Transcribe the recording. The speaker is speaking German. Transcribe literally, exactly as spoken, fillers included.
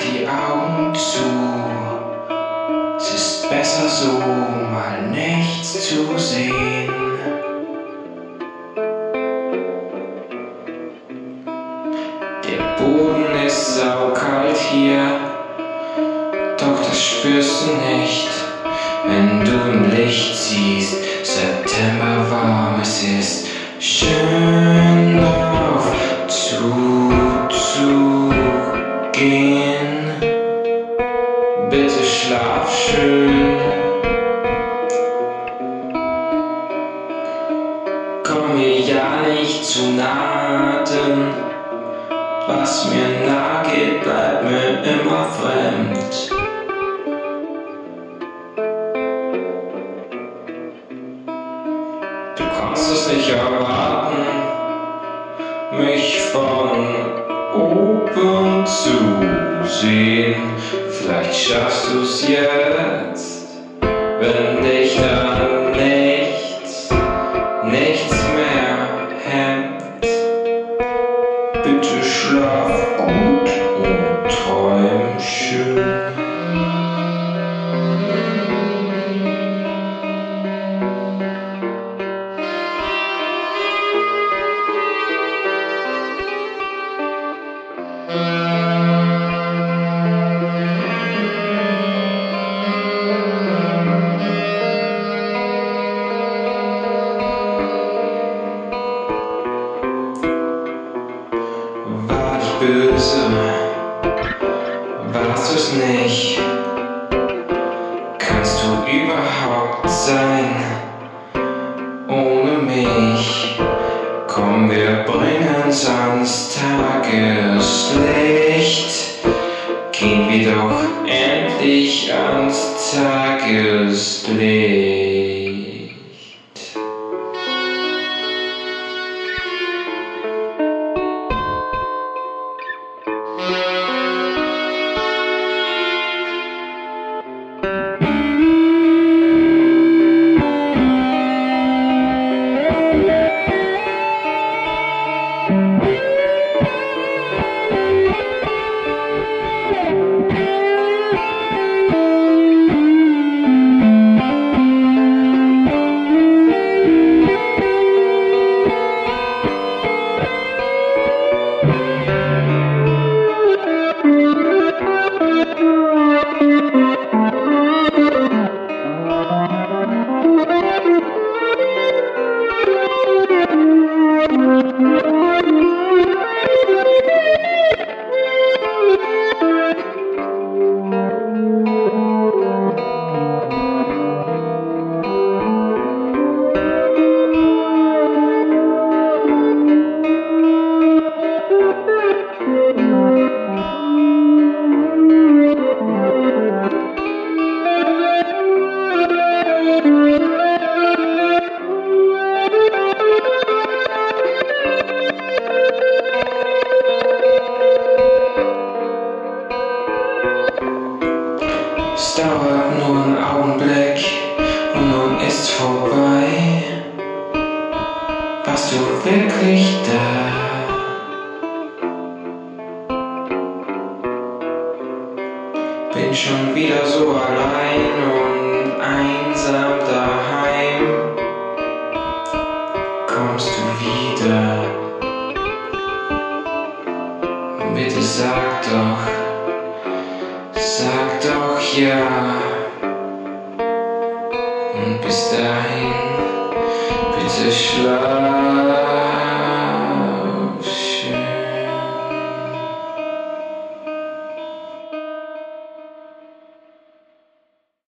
die Augen zu. Es ist besser so, mal nichts zu sehen. Der Boden ist saukalt hier, doch das spürst du nicht, wenn du ein Licht siehst. September warm, es ist schön drauf zuzugehen. Bitte schlaf schön. Komm mir ja nicht zu nahe, denn was mir nahe geht, bleibt mir immer fremd. Du kannst es nicht erwarten, mich von oben zu sehen. Vielleicht schaffst du's jetzt, wenn dich dann nichts, nichts mehr hemmt. Bitte schlaf gut und träum schön. War ich böse? Warst du's nicht? Kannst du überhaupt sein ohne mich? Komm, wir bringen's ans Tageslicht. Gehen wir doch endlich ans Tageslicht. Es dauert nur einen Augenblick und nun ist's vorbei. Warst du wirklich da? Bin schon wieder so allein und einsam daheim. Kommst du wieder? Bitte sag doch, sag doch ja. Und bis dahin, bitte schlaf.